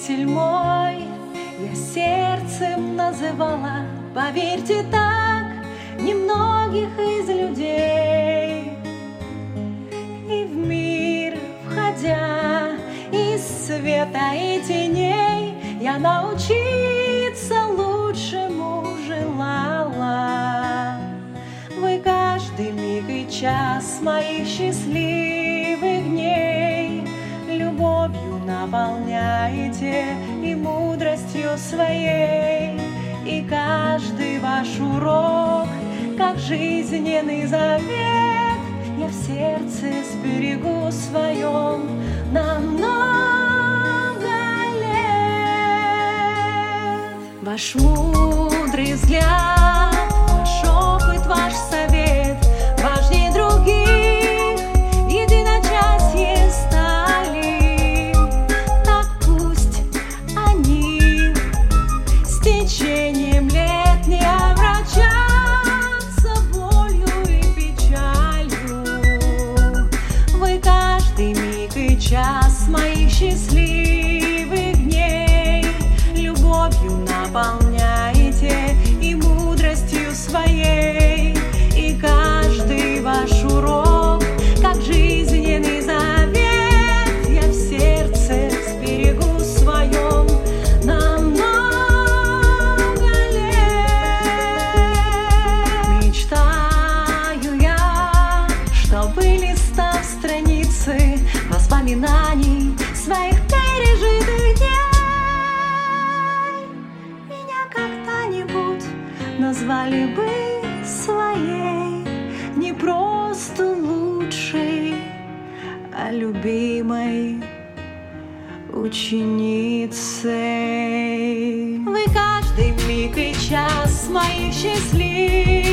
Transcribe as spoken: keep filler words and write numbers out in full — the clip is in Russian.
учитель мой, я сердцем называла, поверьте, так немногих из людей. И в мир входя из света и теней, я научиться лучшему желала. Вы каждый миг и час моих счастливых дней любовью наполняете и мудростью своей. И каждый ваш урок, как жизненный завет, я в сердце сберегу своем на много лет. Ваш мудрый взгляд, ваш опыт, ваш совет важнее других в единочасье стали. Так пусть они с течением лет не омрачатся болью и печалью. Вы каждый миг и час моих счастливых дней любовью наполняете и мудростью своей. И каждый ваш урок, как жизненный завет, я в сердце сберегу своем на много лет. Мечтаю я, чтобы, листав страницы воспоминаний своих пережитых дней, меня когда-нибудь назвали бы своей, не просто лучшей, а любимой ученицей. Вы каждый миг и час моих счастливых